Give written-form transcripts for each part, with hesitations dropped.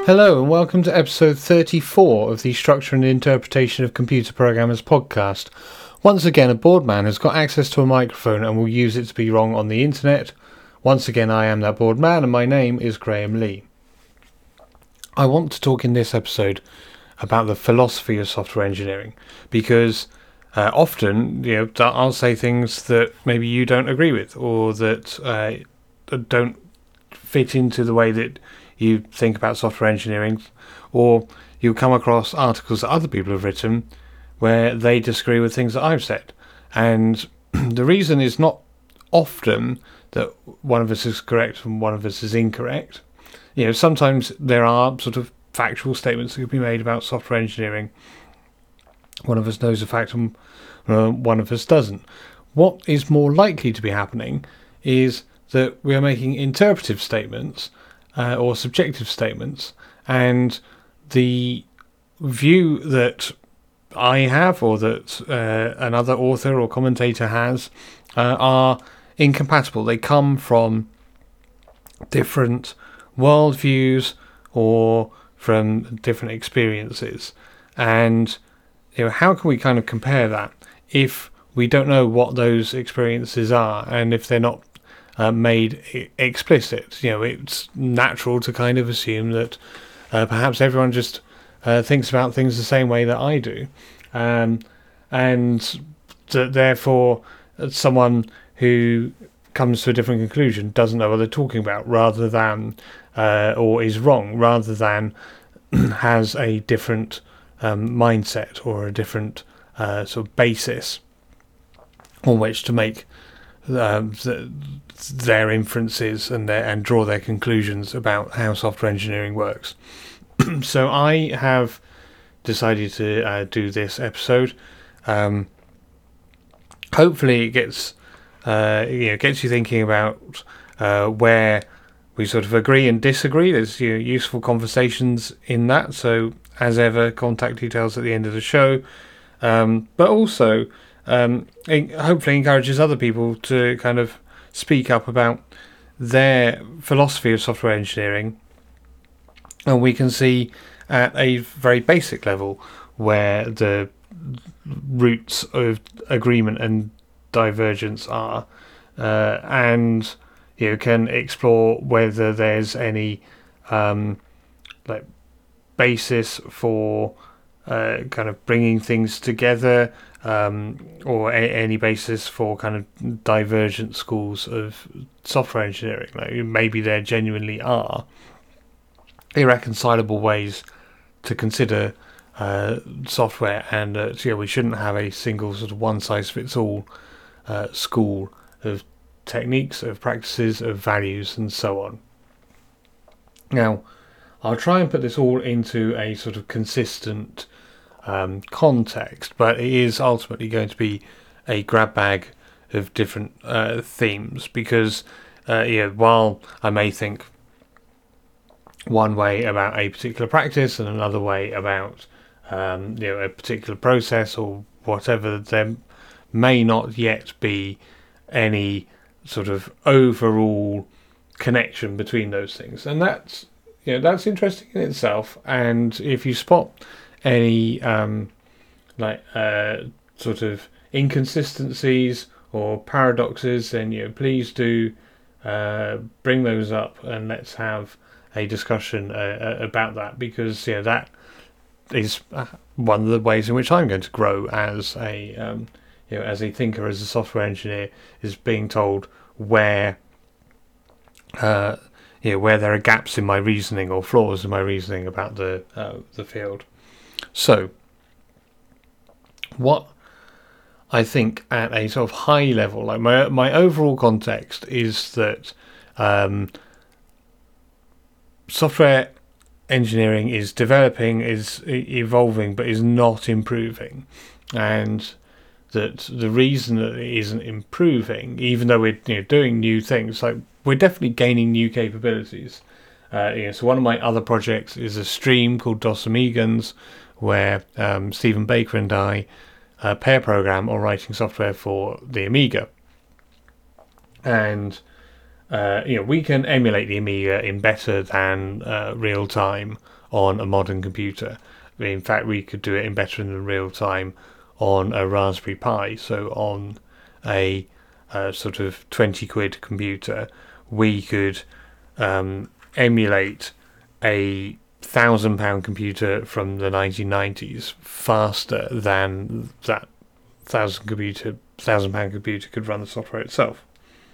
Hello and welcome to episode 34 of the Structure and Interpretation of Computer Programmers podcast. Once again, a bored man has got access to a microphone and will use it to be wrong on the internet. Once again, I am that bored man and my name is Graham Lee. I want to talk in this episode about the philosophy of software engineering because often, I'll say things that maybe you don't agree with or that don't fit into the way that you think about software engineering, or you'll come across articles that other people have written where they disagree with things that I've said. And the reason is not often that one of us is correct and one of us is incorrect. Sometimes there are sort of factual statements that could be made about software engineering. One of us knows a fact and one of us doesn't. What is more likely to be happening is that we are making interpretive statements or subjective statements, and the view that I have or that another author or commentator has are incompatible. They come from different worldviews or from different experiences, and how can we kind of compare that if we don't know what those experiences are and if they're not made explicit? It's natural to kind of assume that perhaps everyone just thinks about things the same way that I do, and that therefore someone who comes to a different conclusion doesn't know what they're talking about, rather than or is wrong, rather than has a different mindset or a different sort of basis on which to make their inferences and draw their conclusions about how software engineering works. So I have decided to do this episode. Hopefully it gets you thinking about where we sort of agree and disagree. There's useful conversations in that. So as ever, contact details at the end of the show. But also hopefully encourages other people to kind of speak up about their philosophy of software engineering, and we can see at a very basic level where the roots of agreement and divergence are, and can explore whether there's any basis for kind of bringing things together, or any basis for kind of divergent schools of software engineering. Maybe there genuinely are irreconcilable ways to consider software, and we shouldn't have a single sort of one-size-fits-all school of techniques, of practices, of values, and so on. Now, I'll try and put this all into a sort of consistent context, but it is ultimately going to be a grab bag of different themes, because while I may think one way about a particular practice and another way about a particular process or whatever, there may not yet be any sort of overall connection between those things, and that's interesting in itself. And if you spot any sort of inconsistencies or paradoxes, then please do bring those up and let's have a discussion about that, because that is one of the ways in which I'm going to grow as a as a thinker, as a software engineer, is being told where where there are gaps in my reasoning or flaws in my reasoning about the field. So, what I think at a sort of high level, like my overall context, is that software engineering is developing, is evolving, but is not improving, and that the reason that it isn't improving, even though we're doing new things, like we're definitely gaining new capabilities. So one of my other projects is a stream called DOS Amigans, where Stephen Baker and I pair program or writing software for the Amiga. And we can emulate the Amiga in better than real time on a modern computer. In fact, we could do it in better than real time on a Raspberry Pi. So on a sort of 20 quid computer, we could emulate a £1,000 computer from the 1990s faster than that £1,000 computer could run the software itself.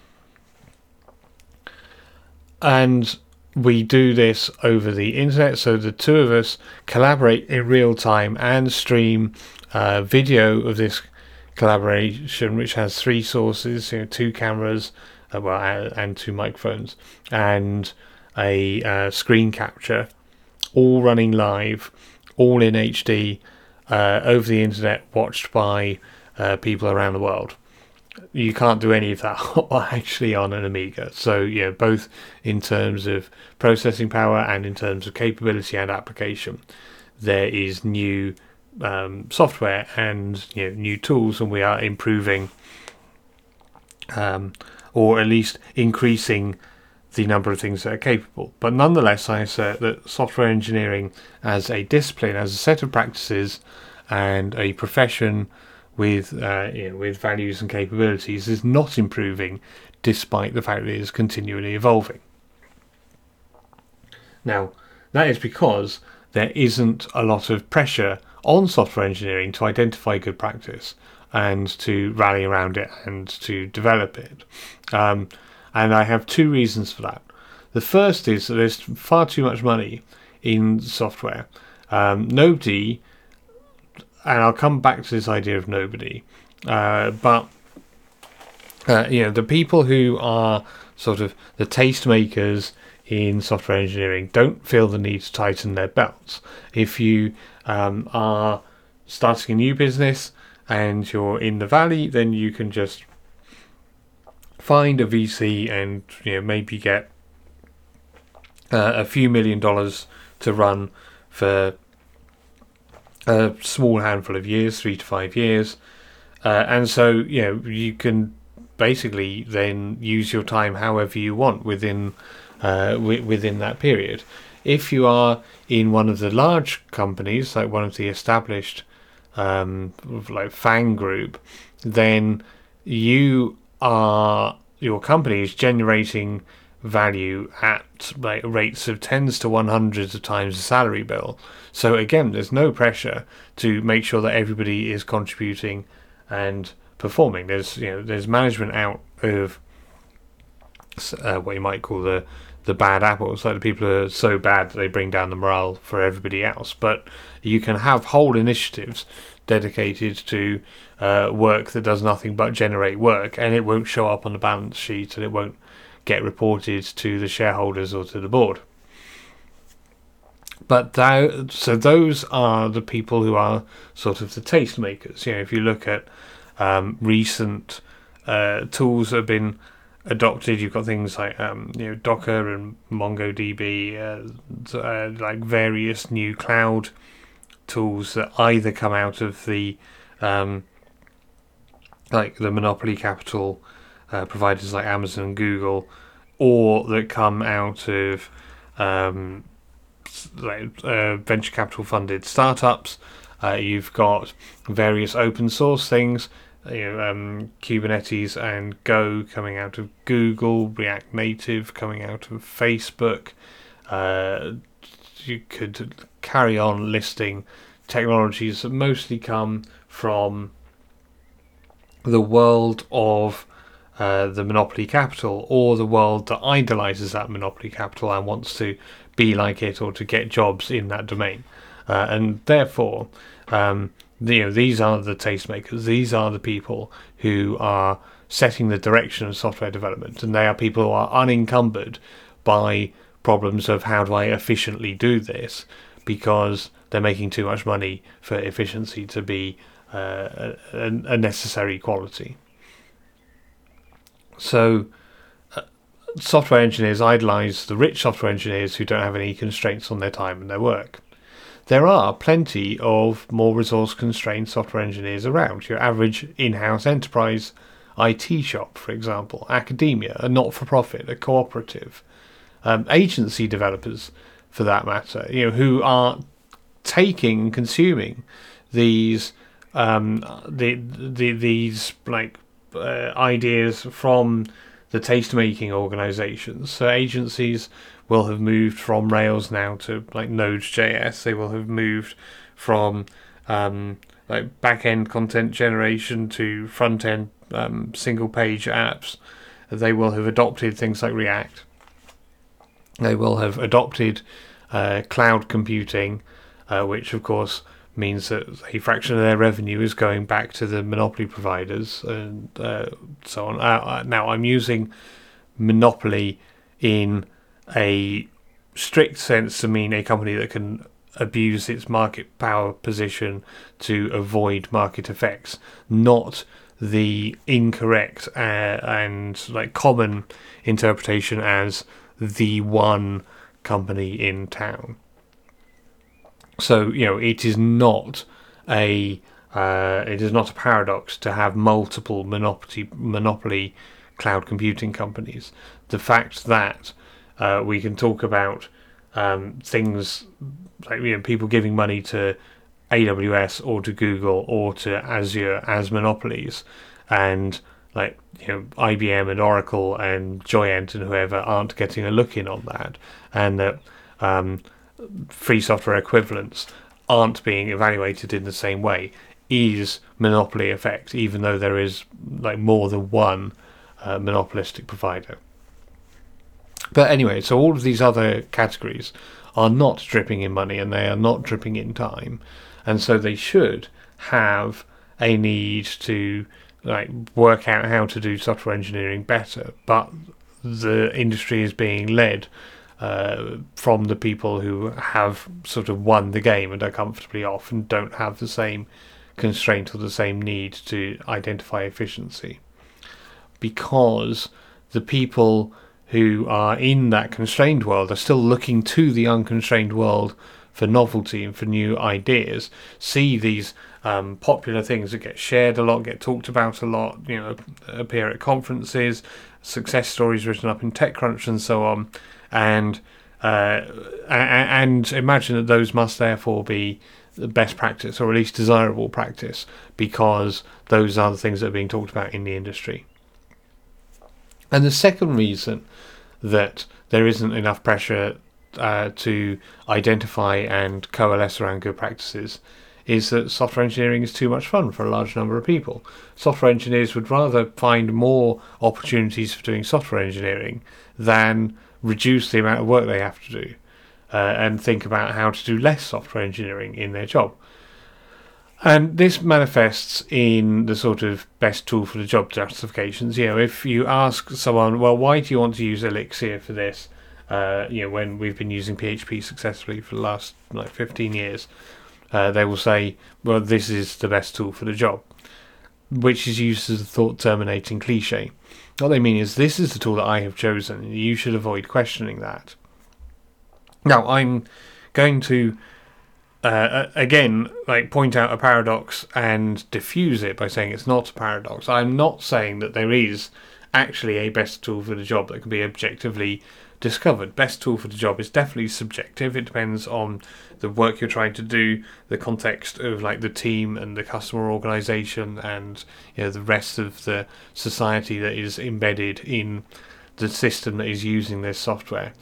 And we do this over the internet, so the two of us collaborate in real time and stream video of this collaboration, which has three sources, two cameras, and two microphones, and a screen capture, all running live, all in HD, over the internet, watched by people around the world. You can't do any of that actually on an Amiga. So both in terms of processing power and in terms of capability and application, there is new software and new tools, and we are improving, or at least increasing the number of things that are capable. But nonetheless, I assert that software engineering as a discipline, as a set of practices and a profession with values and capabilities, is not improving, despite the fact that it is continually evolving. Now, that is because there isn't a lot of pressure on software engineering to identify good practice and to rally around it and to develop it. And I have two reasons for that. The first is that there's far too much money in software. Nobody, and I'll come back to this idea of nobody, but the people who are sort of the tastemakers in software engineering don't feel the need to tighten their belts. If you are starting a new business and you're in the valley, then you can just find a VC and maybe get a few $1 million to run for a small handful of years, 3 to 5 years, and so you can basically then use your time however you want within that period. If you are in one of the large companies, like one of the established, like FANG Group, then your company is generating value at like rates of tens to 100s of times the salary bill. So again, there's no pressure to make sure that everybody is contributing and performing. There's management out of what you might call the bad apples, like the people who are so bad that they bring down the morale for everybody else. But you can have whole initiatives dedicated to work that does nothing but generate work, and it won't show up on the balance sheet, and it won't get reported to the shareholders or to the board. But so those are the people who are sort of the tastemakers. If you look at recent tools that have been adopted, you've got things like Docker and MongoDB, like various new cloud tools that either come out of the like the monopoly capital providers like Amazon and Google, or that come out of venture capital funded startups. You've got various open source things, Kubernetes and Go coming out of Google, React Native coming out of Facebook. You could carry on listing technologies that mostly come from the world of the monopoly capital, or the world that idolizes that monopoly capital and wants to be like it or to get jobs in that domain. And therefore, these are the tastemakers. These are the people who are setting the direction of software development, and they are people who are unencumbered by problems of how do I efficiently do this, because they're making too much money for efficiency to be a necessary quality. So software engineers idolize the rich software engineers who don't have any constraints on their time and their work. There are plenty of more resource-constrained software engineers around. Your average in-house enterprise IT shop, for example, academia, a not-for-profit, a cooperative, agency developers, for that matter, who are taking and consuming these these ideas from the taste-making organizations. So agencies will have moved from Rails now to Node.js. They will have moved from back-end content generation to front-end single-page apps. They will have adopted things like React. They will have adopted cloud computing, which of course means that a fraction of their revenue is going back to the monopoly providers and so on. Now, I'm using monopoly in a strict sense to mean a company that can abuse its market power position to avoid market effects, not the incorrect and common interpretation as the one company in town. So it is not a paradox to have multiple monopoly cloud computing companies. The fact that we can talk about things like people giving money to AWS or to Google or to Azure as monopolies, and IBM and Oracle and Joyent and whoever aren't getting a look in on that, and that free software equivalents aren't being evaluated in the same way, is monopoly effect, even though there is more than one monopolistic provider. But anyway, so all of these other categories are not dripping in money and they are not dripping in time, and so they should have a need to work out how to do software engineering better. But the industry is being led from the people who have sort of won the game and are comfortably off and don't have the same constraint or the same need to identify efficiency, because the people who are in that constrained world are still looking to the unconstrained world for novelty and for new ideas, see these popular things that get shared a lot, get talked about a lot, appear at conferences, success stories written up in TechCrunch and so on, and imagine that those must therefore be the best practice, or at least desirable practice, because those are the things that are being talked about in the industry. And the second reason that there isn't enough pressure to identify and coalesce around good practices is that software engineering is too much fun for a large number of people. Software engineers would rather find more opportunities for doing software engineering than reduce the amount of work they have to do, and think about how to do less software engineering in their job. And this manifests in the sort of best tool for the job justifications. If you ask someone, well, why do you want to use Elixir for this? When we've been using PHP successfully for the last 15 years, they will say, well, this is the best tool for the job, which is used as a thought-terminating cliche. What they mean is, this is the tool that I have chosen, and you should avoid questioning that. Now, I'm going to again point out a paradox and diffuse it by saying it's not a paradox. I'm not saying that there is actually a best tool for the job that can be objectively discovered. Best tool for the job is definitely subjective. It depends on the work you're trying to do, the context of the team and the customer organization, and the rest of the society that is embedded in the system that is using this software.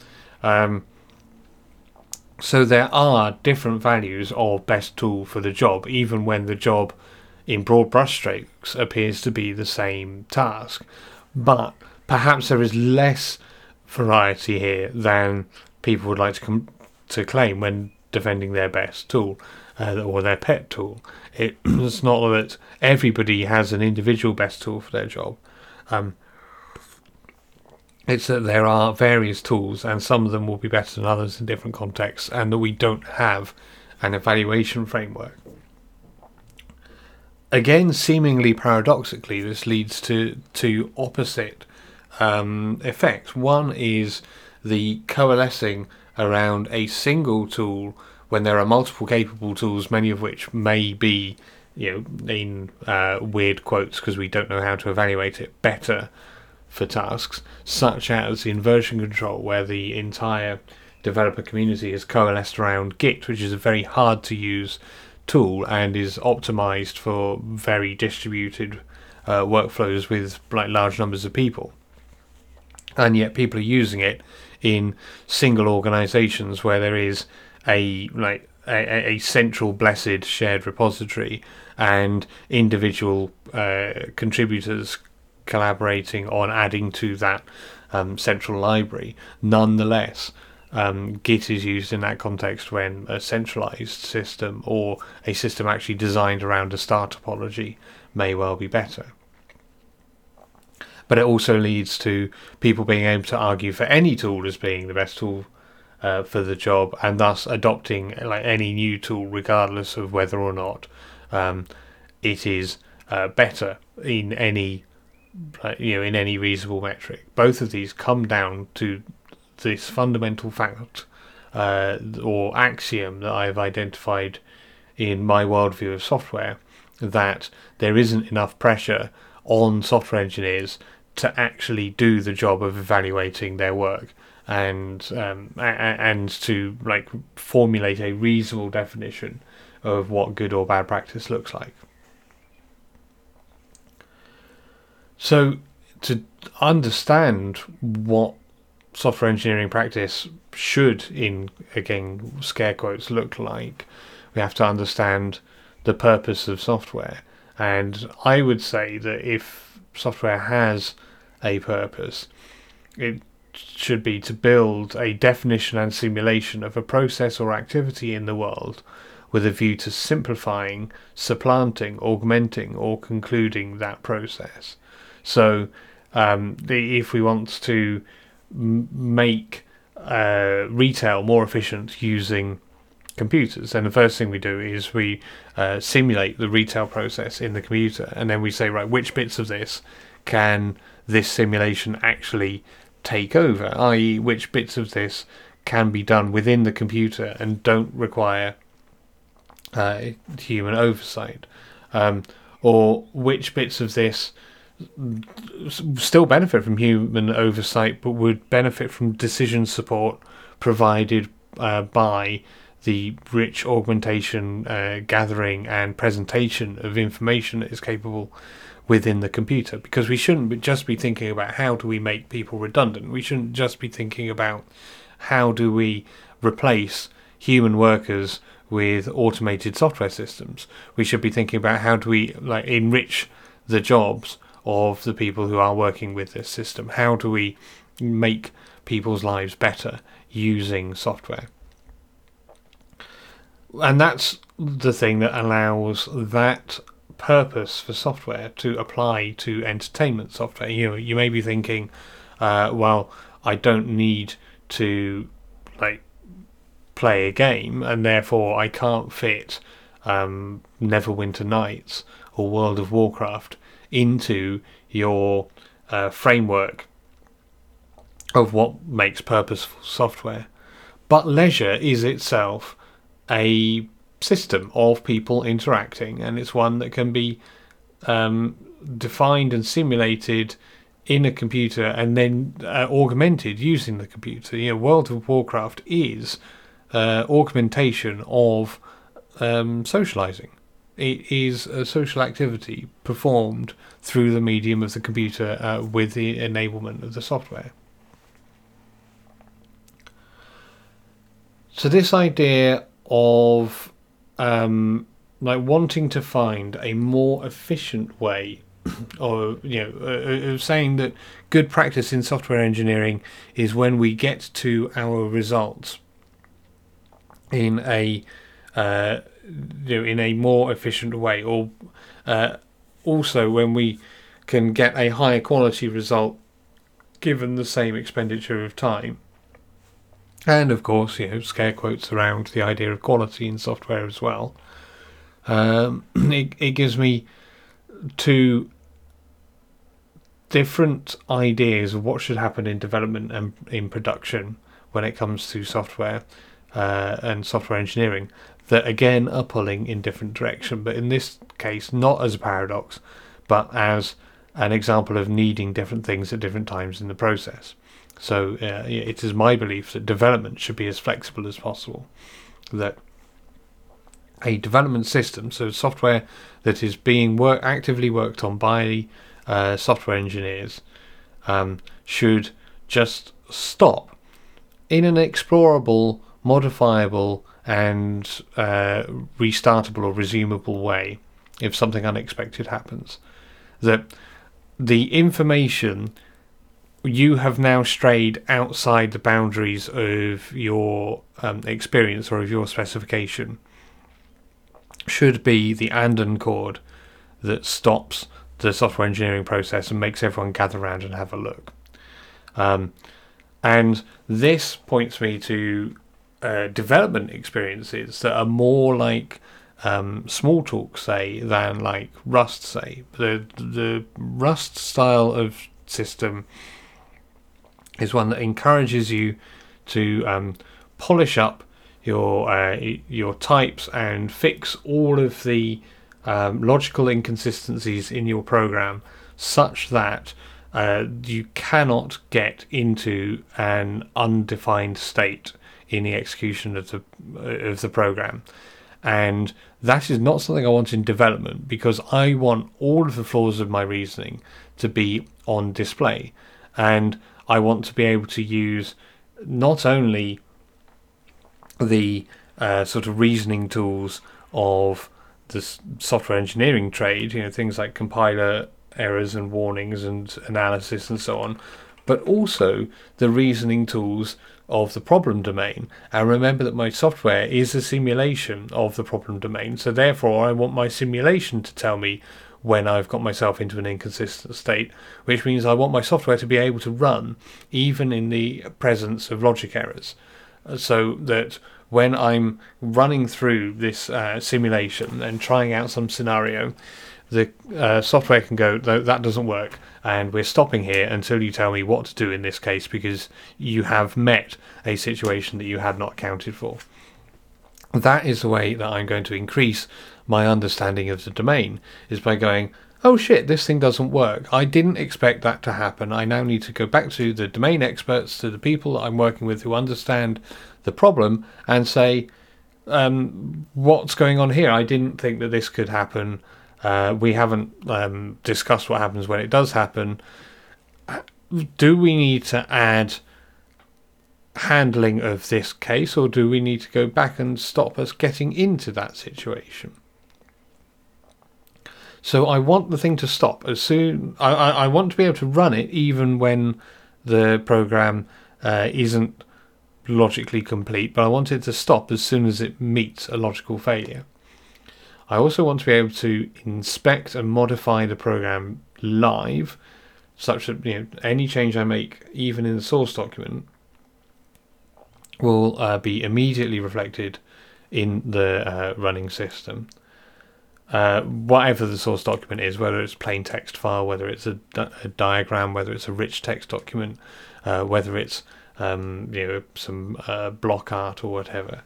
So there are different values of best tool for the job, even when the job in broad brushstrokes appears to be the same task. But perhaps there is less variety here than people would like to claim when defending their best tool or their pet tool. It's not that everybody has an individual best tool for their job. It's that there are various tools, and some of them will be better than others in different contexts, and that we don't have an evaluation framework. Again, seemingly paradoxically, this leads to two opposite effects. One is the coalescing around a single tool when there are multiple capable tools, many of which may be in weird quotes because we don't know how to evaluate it, better for tasks such as in version control, where the entire developer community has coalesced around Git, which is a very hard to use tool and is optimized for very distributed workflows with large numbers of people. And yet people are using it in single organizations where there is a central blessed shared repository and individual contributors collaborating on adding to that central library. Nonetheless, Git is used in that context when a centralized system or a system actually designed around a star topology may well be better. But it also leads to people being able to argue for any tool as being the best tool for the job, and thus adopting any new tool regardless of whether or not it is better in any in any reasonable metric. Both of these come down to this fundamental fact or axiom that I've identified in my worldview of software, that there isn't enough pressure on software engineers to actually do the job of evaluating their work and to formulate a reasonable definition of what good or bad practice looks like. So to understand what software engineering practice should, in again scare quotes, look like, we have to understand the purpose of software. And I would say that if software has a purpose, it should be to build a definition and simulation of a process or activity in the world with a view to simplifying, supplanting, augmenting, or concluding that process. So if we want to make retail more efficient using computers, then the first thing we do is we simulate the retail process in the computer, and then we say, right, which bits of this can this simulation actually take over, i.e. which bits of this can be done within the computer and don't require human oversight, or which bits of this still benefit from human oversight but would benefit from decision support provided by the rich augmentation, gathering and presentation of information that is capable within the computer. Because we shouldn't just be thinking about how do we make people redundant. We shouldn't just be thinking about how do we replace human workers with automated software systems. We should be thinking about how do we enrich the jobs of the people who are working with this system. How do we make people's lives better using software? And that's the thing that allows that purpose for software to apply to entertainment software. You may be thinking, well, I don't need to play a game, and therefore I can't fit Neverwinter Nights or World of Warcraft into your framework of what makes purposeful software. But leisure is itself a system of people interacting, and it's one that can be defined and simulated in a computer and then augmented using the computer. World of Warcraft is augmentation of socializing. It is a social activity performed through the medium of the computer with the enablement of the software. So this idea of wanting to find a more efficient way, or of saying that good practice in software engineering is when we get to our results in a more efficient way, or also when we can get a higher quality result given the same expenditure of time. And of course, scare quotes around the idea of quality in software as well. It gives me two different ideas of what should happen in development and in production when it comes to software and software engineering that again are pulling in different direction, but in this case not as a paradox, but as an example of needing different things at different times in the process. So it is my belief that development should be as flexible as possible, that a development system, so software that is being actively worked on by software engineers, should just stop in an explorable, modifiable and restartable or resumable way if something unexpected happens. That the information, you have now strayed outside the boundaries of your experience or of your specification, should be the Anden chord that stops the software engineering process and makes everyone gather around and have a look. And this points me to development experiences that are more like Smalltalk, say, than like Rust, say. The Rust style of system is one that encourages you to polish up your types and fix all of the logical inconsistencies in your program, such that you cannot get into an undefined state in the execution of the program. And that is not something I want in development, because I want all of the flaws of my reasoning to be on display, and I want to be able to use not only the sort of reasoning tools of the software engineering trade, things like compiler errors and warnings and analysis and so on, but also the reasoning tools of the problem domain. And remember that my software is a simulation of the problem domain, so therefore I want my simulation to tell me when I've got myself into an inconsistent state, which means I want my software to be able to run even in the presence of logic errors, so that when I'm running through this simulation and trying out some scenario, the software can go, no, that doesn't work, and we're stopping here until you tell me what to do in this case, because you have met a situation that you had not accounted for. That is the way that I'm going to increase my understanding of the domain, is by going, oh shit, this thing doesn't work. I didn't expect that to happen. I now need to go back to the domain experts, to the people that I'm working with who understand the problem, and say, what's going on here? I didn't think that this could happen. We haven't discussed what happens when it does happen. Do we need to add handling of this case, or do we need to go back and stop us getting into that situation? So I want the thing to stop as soon. I want to be able to run it even when the program isn't logically complete, but I want it to stop as soon as it meets a logical failure. I also want to be able to inspect and modify the program live, such that any change I make, even in the source document, will be immediately reflected in the running system. Whatever the source document is, whether it's a plain text file, whether it's a diagram, whether it's a rich text document, whether it's some block art or whatever.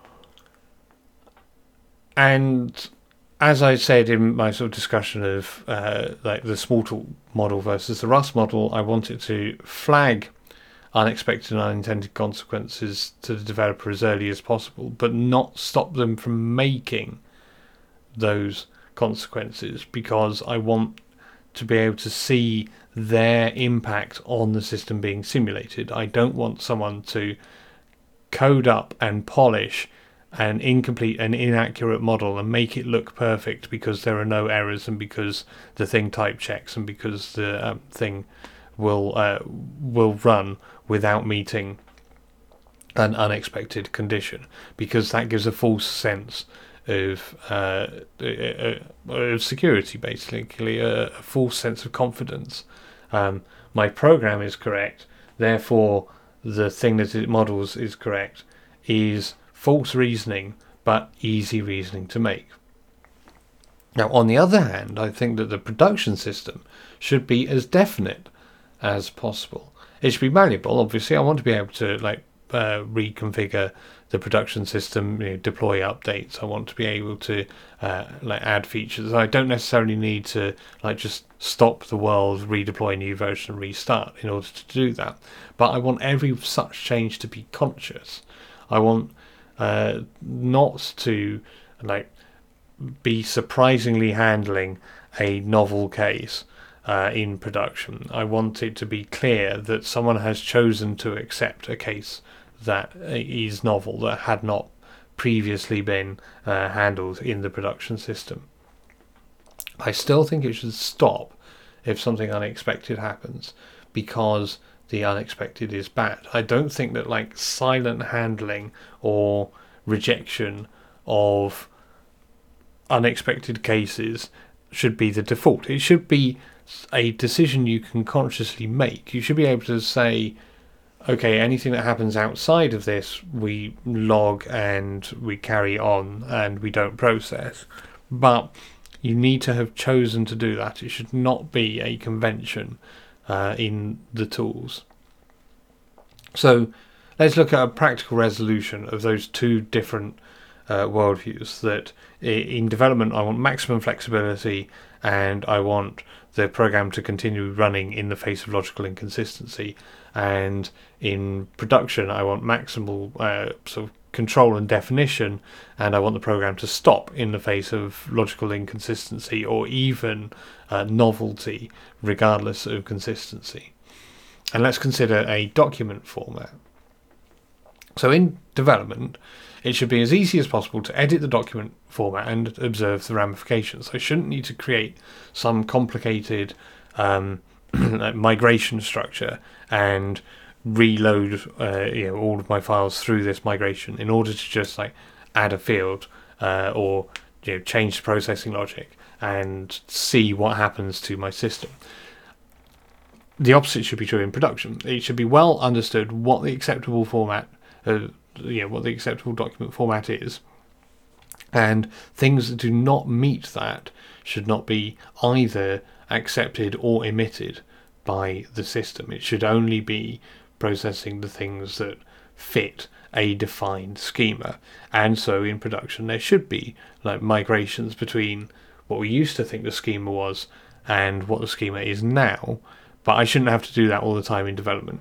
And as I said in my sort of discussion of like the Smalltalk model versus the Rust model, I want it to flag unexpected and unintended consequences to the developer as early as possible, but not stop them from making those consequences, because I want to be able to see their impact on the system being simulated. I don't want someone to code up and polish an incomplete and inaccurate model and make it look perfect because there are no errors, and because the thing type checks, and because the thing will run without meeting an unexpected condition, because that gives a false sense of security, basically a false sense of confidence. My program is correct, therefore the thing that it models is correct, is false reasoning, but easy reasoning to make. Now, on the other hand, I think that the production system should be as definite as possible. It should be malleable, obviously. I want to be able to reconfigure the production system, deploy updates. I want to be able to add features. I don't necessarily need to just stop the world, redeploy a new version, and restart in order to do that. But I want every such change to be conscious. I want not to be surprisingly handling a novel case in production. I want it to be clear that someone has chosen to accept a case that is novel, that had not previously been handled in the production system. I still think it should stop if something unexpected happens, because the unexpected is bad. I don't think that silent handling or rejection of unexpected cases should be the default. It should be a decision you can consciously make. You should be able to say, okay, anything that happens outside of this, we log and we carry on and we don't process. But you need to have chosen to do that. It should not be a convention in the tools. So let's look at a practical resolution of those two different worldviews. That in development, I want maximum flexibility, and I want the program to continue running in the face of logical inconsistency. And in production, I want maximal sort of control and definition, and I want the program to stop in the face of logical inconsistency or even novelty, regardless of consistency. And let's consider a document format. So in development, it should be as easy as possible to edit the document format and observe the ramifications. I shouldn't need to create some complicated migration structure and reload all of my files through this migration in order to just add a field or change the processing logic and see what happens to my system. The opposite should be true in production. It should be well understood what the acceptable format what the acceptable document format is, and things that do not meet that should not be either accepted or emitted by the system. It should only be processing the things that fit a defined schema. And so in production there should be migrations between what we used to think the schema was and what the schema is now, but I shouldn't have to do that all the time in development.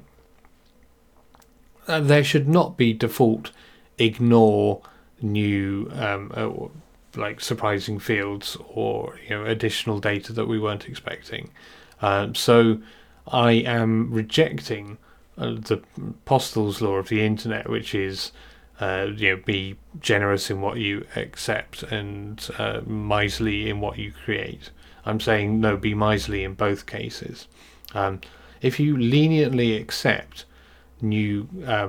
There should not be default ignore new surprising fields or additional data that we weren't expecting. So I am rejecting the Postle's law of the internet, which is be generous in what you accept and miserly in what you create. I'm saying no, be miserly in both cases. If you leniently accept new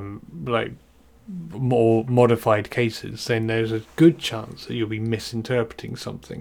more modified cases, then there's a good chance that you'll be misinterpreting something.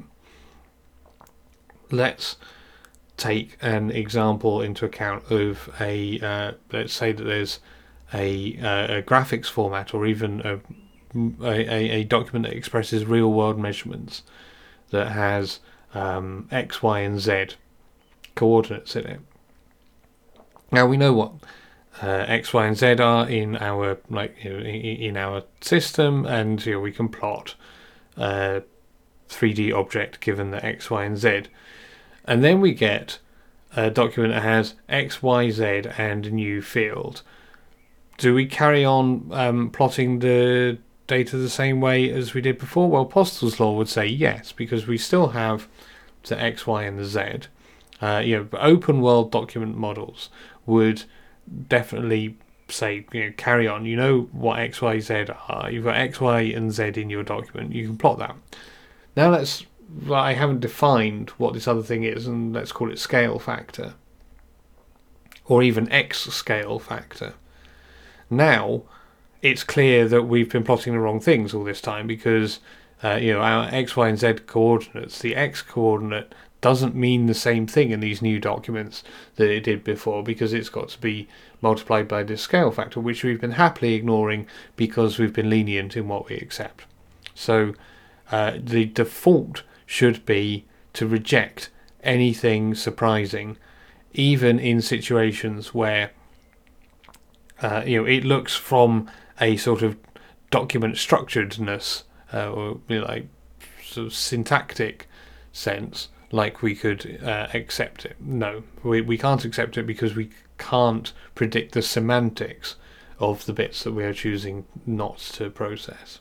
Let's take an example into account of let's say that there's a graphics format or even a document that expresses real world measurements that has X, Y and Z coordinates in it. Now we know what X, Y, and Z are in our in our system, and we can plot a 3D object given the X, Y, and Z, and then we get a document that has X, Y, Z and a new field. Do we carry on plotting the data the same way as we did before? Well, Postle's law would say yes, because we still have the X, Y, and the Z. Open world document models would definitely say, carry on. You know what X, Y, Z are. You've got X, Y, and Z in your document. You can plot that. Now I haven't defined what this other thing is, and let's call it scale factor, or even X scale factor. Now it's clear that we've been plotting the wrong things all this time, because our X, Y, and Z coordinates, the X coordinate doesn't mean the same thing in these new documents that it did before, because it's got to be multiplied by this scale factor, which we've been happily ignoring because we've been lenient in what we accept. So the default should be to reject anything surprising, even in situations where it looks from a sort of document structuredness, or like sort of syntactic sense, like we could accept it. No, we can't accept it because we can't predict the semantics of the bits that we are choosing not to process.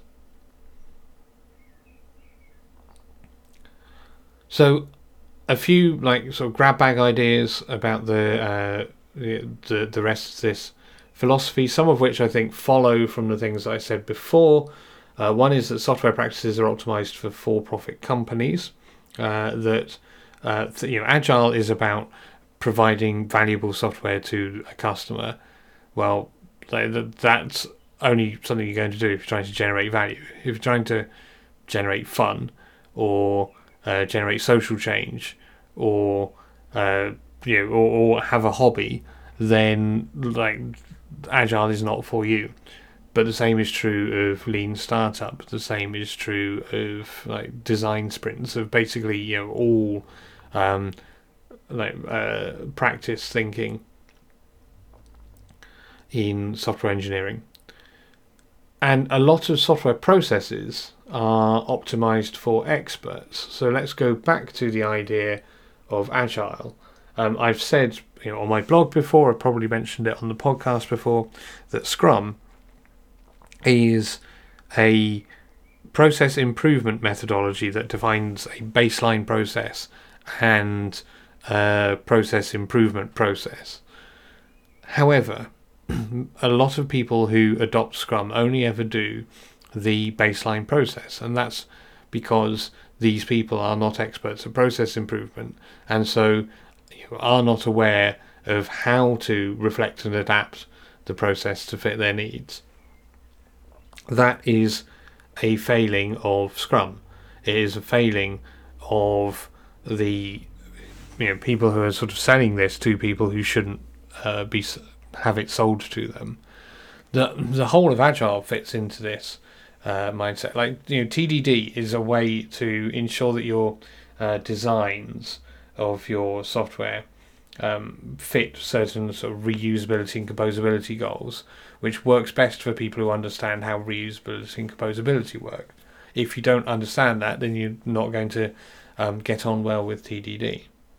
So a few like sort of grab bag ideas about the rest of this philosophy, some of which I think follow from the things that I said before. One is that software practices are optimized for for-profit companies. Agile is about providing valuable software to a customer. Well, that's only something you're going to do if you're trying to generate value. If you're trying to generate fun, or generate social change, or or have a hobby, then like Agile is not for you. But the same is true of lean startup. The same is true of like design sprints, of basically all practice thinking in software engineering. And a lot of software processes are optimized for experts. So let's go back to the idea of Agile. I've said on my blog before, I've probably mentioned it on the podcast before, that Scrum is a process improvement methodology that defines a baseline process and a process improvement process. However, a lot of people who adopt Scrum only ever do the baseline process, and that's because these people are not experts at process improvement, and so are not aware of how to reflect and adapt the process to fit their needs. That is a failing of Scrum. It is a failing of the people who are sort of selling this to people who shouldn't have it sold to them. The whole of Agile fits into this mindset. Like TDD is a way to ensure that your designs of your software fit certain sort of reusability and composability goals, which works best for people who understand how reusability and composability work. If you don't understand that, then you're not going to get on well with TDD.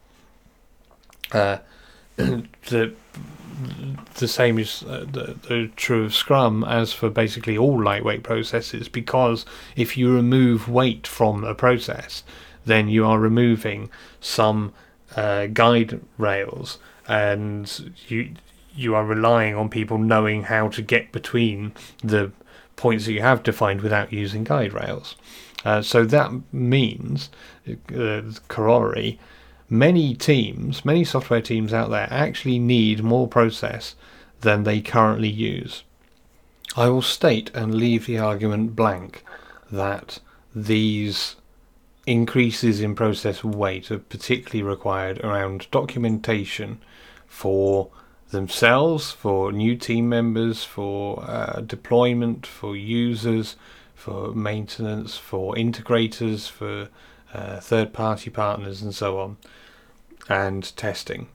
The same is true of Scrum as for basically all lightweight processes, because if you remove weight from a process, then you are removing some guide rails, and you are relying on people knowing how to get between the points that you have defined without using guide rails. So that means, corollary, many software teams out there actually need more process than they currently use. I will state and leave the argument blank that these increases in process weight are particularly required around documentation for themselves, for new team members, for deployment, for users, for maintenance, for integrators, for third-party partners, and so on, and testing.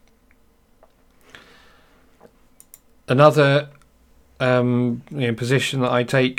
Another position that I take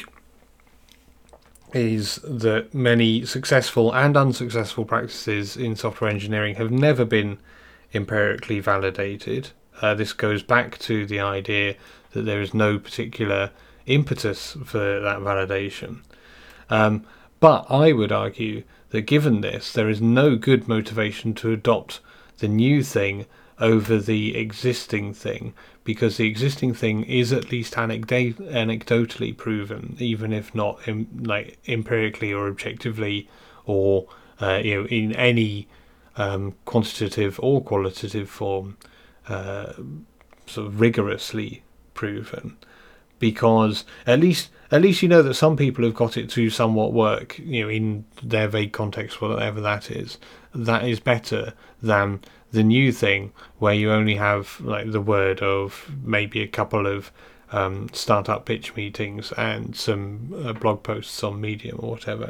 is that many successful and unsuccessful practices in software engineering have never been empirically validated. This goes back to the idea that there is no particular impetus for that validation. But I would argue that given this, there is no good motivation to adopt the new thing over the existing thing, because the existing thing is at least anecdotally proven, even if not empirically or objectively, or in any quantitative or qualitative form, sort of rigorously proven. Because at least you know that some people have got it to somewhat work, in their vague context, whatever that is. That is better than the new thing where you only have the word of maybe a couple of startup pitch meetings and some blog posts on Medium or whatever.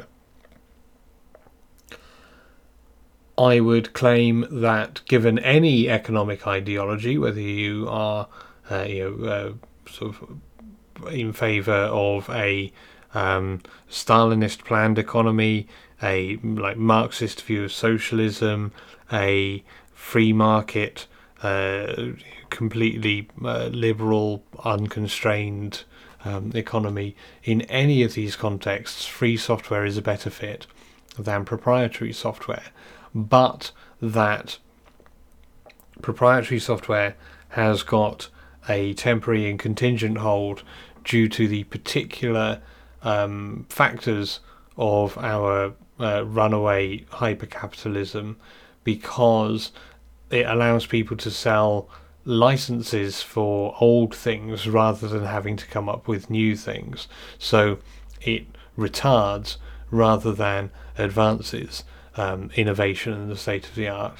I would claim that given any economic ideology, whether you are sort of in favour of a Stalinist planned economy, a Marxist view of socialism, a free market, completely liberal, unconstrained economy. In any of these contexts, free software is a better fit than proprietary software, but that proprietary software has got a temporary and contingent hold due to the particular factors of our runaway hypercapitalism, because it allows people to sell licenses for old things rather than having to come up with new things. So it retards rather than advances innovation and the state of the art.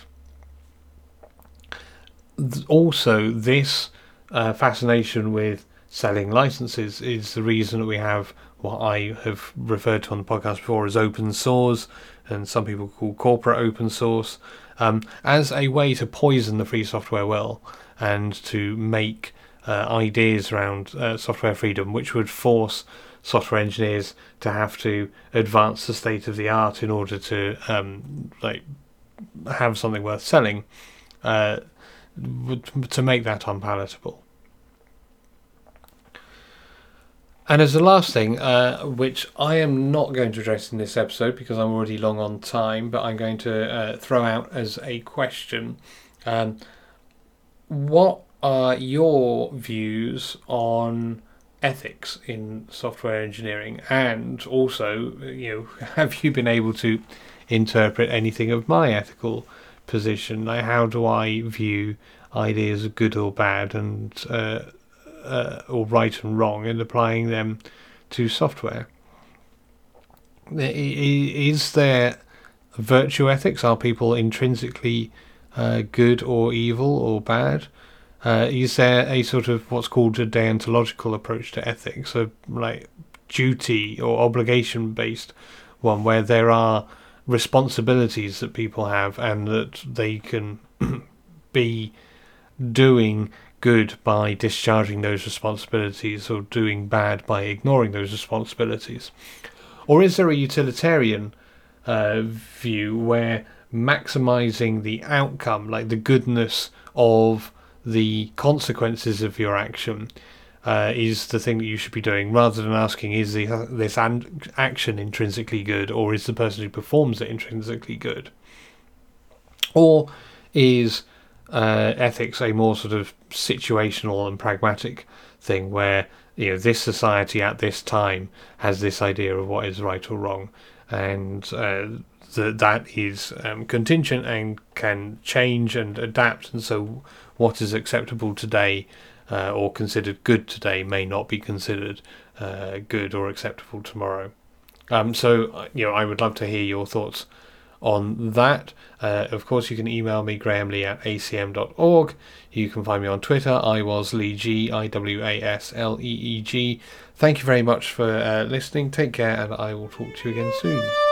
Also, this fascination with selling licenses is the reason that we have what I have referred to on the podcast before as open source, and some people call corporate open source, as a way to poison the free software well and to make ideas around software freedom, which would force software engineers to have to advance the state of the art in order to have something worth selling, to make that unpalatable. And as the last thing, which I am not going to address in this episode because I'm already long on time, but I'm going to throw out as a question, what are your views on ethics in software engineering? And also, have you been able to interpret anything of my ethical position? Like, how do I view ideas of good or bad, and or right and wrong, and applying them to software? Is there virtue ethics? Are people intrinsically good or evil or bad? Is there a sort of what's called a deontological approach to ethics, so like duty or obligation based one, where there are responsibilities that people have and that they can be doing good by discharging those responsibilities, or doing bad by ignoring those responsibilities? Or is there a utilitarian view where maximizing the outcome, like the goodness of the consequences of your action, is the thing that you should be doing, rather than asking, is this action intrinsically good, or is the person who performs it intrinsically good? Or is ethics a more sort of situational and pragmatic thing, where this society at this time has this idea of what is right or wrong, and that is contingent and can change and adapt, and so what is acceptable today or considered good today may not be considered good or acceptable tomorrow. So I would love to hear your thoughts on that. Of course, you can email me, grahamlee@acm.org. You can find me on Twitter. I was Lee G, IWASLEEG. Thank you very much for listening. Take care, and I will talk to you again soon.